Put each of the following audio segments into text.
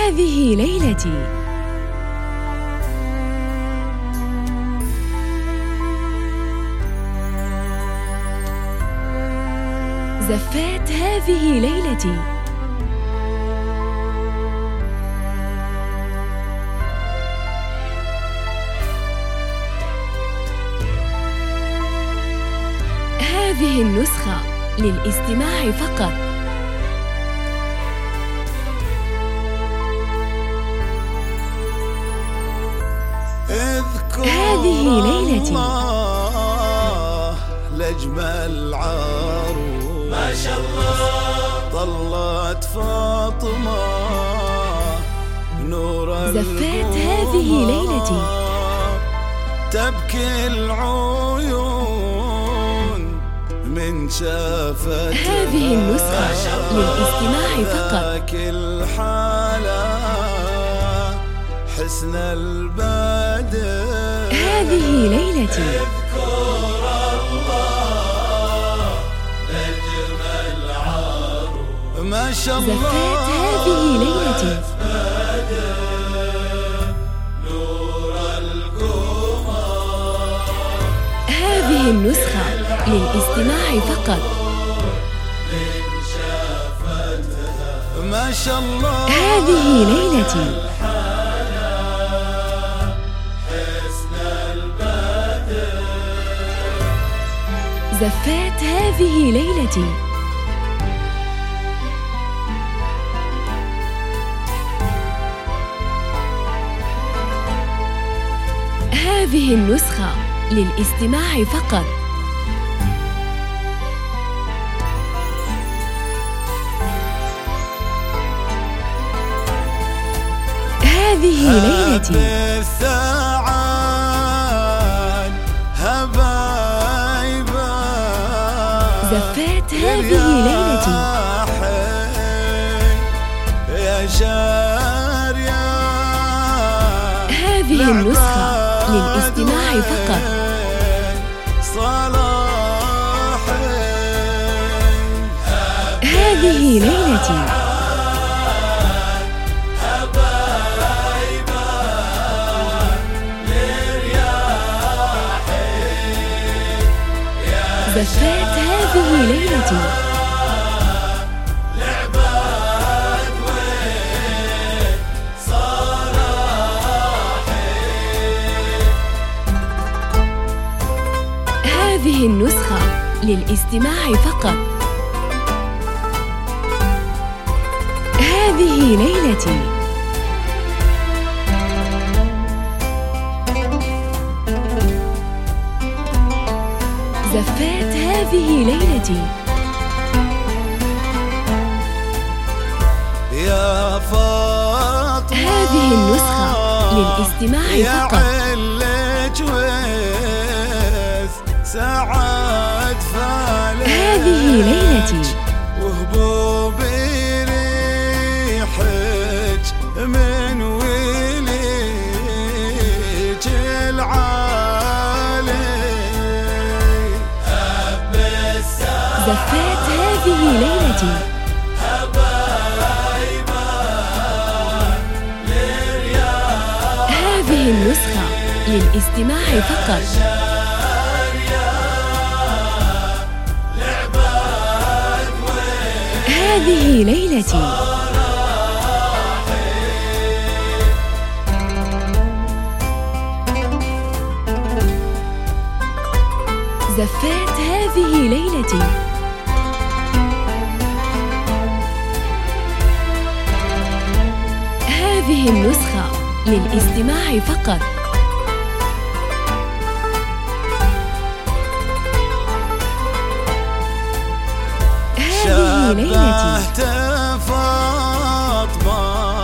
هذه ليلتي. زفات هذه ليلتي. هذه النسخة للاستماع فقط. هذه ليلتي. لأجمل عروس ما شاء الله طلت فاطمة نور زفات هذه ليلتي. تبكي العيون من شافتها. هذه النسخة للاستماع فقط. كل حالة حسن البدر. هذه ليلتي. اذكر الله لأجمل عروس ما شاء الله. زفات هذه ليلتي. نور القمر. هذه النسخة للاستماع فقط. ما شاء الله. هذه ليلتي. زفات هذه ليلتي. هذه النسخة للاستماع فقط. هذه ليلتي. زفات هذه ليلتي. يا شاريا. هذه النسخة للاستماع فقط. صلاحي. هذه ليلتي. زفات هذه ليلتي. لعبت وين صلاحي. هذه النسخة للاستماع فقط. هذه ليلتي. زفات هذه ليلتي. يا فاطمة. هذه النسخة للاستماع فقط. يا علج سعد فالك. هذه ليلتي. وهبوبي ريحك من وليج العالي. زفات هذه ليلتي. هذه النسخة للاستماع فقط. هذه ليلتي. زفات هذه ليلتي. هذه النسخة للاستماع فقط. هذه ليلتي. شبهت فاطمة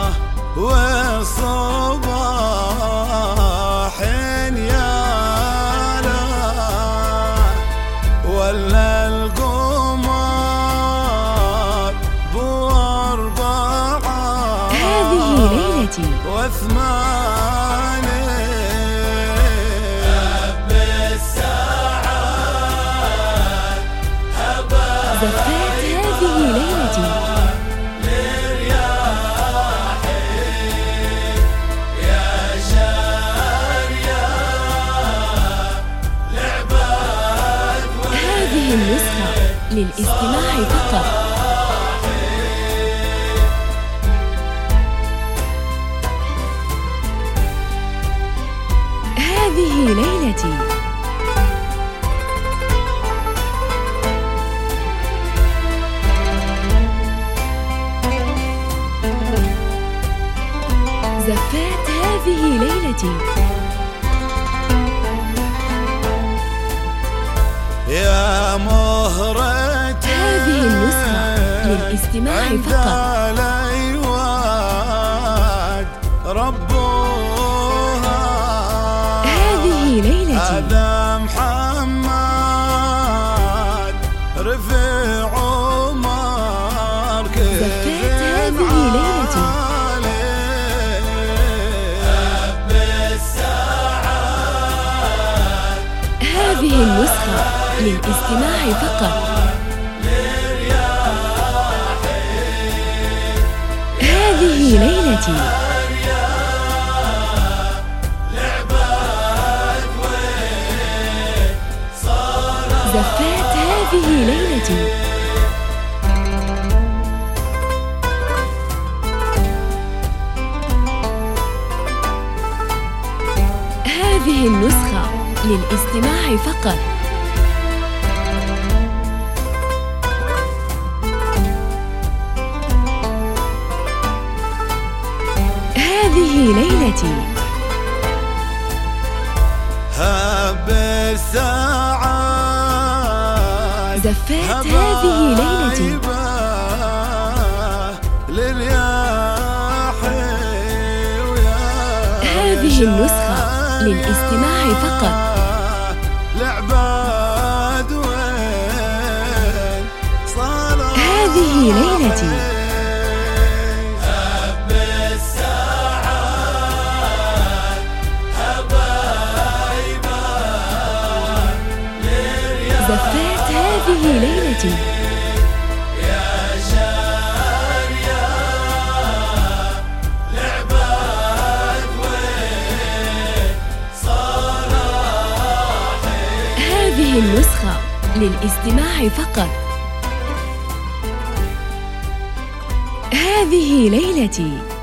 وصباح يا لا ولا القمر بأربعة. هذه ليلتي. وثمانية. زفات هذه ليلتي. هذه النسخة للاستماع فقط. هذه ليلتي. زفات هذه ليلتي. يا مهرة هذه النسخة للاستماع فقط. الأيواد ربوها. هذه ليلتي. هذا محمد رفع عمر زفات هذه ليلتي. هذه النسخة للاستماع فقط. هذه ليلتي. زفات هذه ليلتي. هذه النسخة للاستماع فقط. هذه ليلتي. هب الساعات. زفات هذه ليلتي. هذه النسخة للاستماع فقط. العباد وين صلاة. هذه ليلتي. هب الساعات حبايبا زفات هذه ليلتي. يا شاريا العباد وين صلاحي. هذه النسخة للاستماع فقط. هذه ليلتي.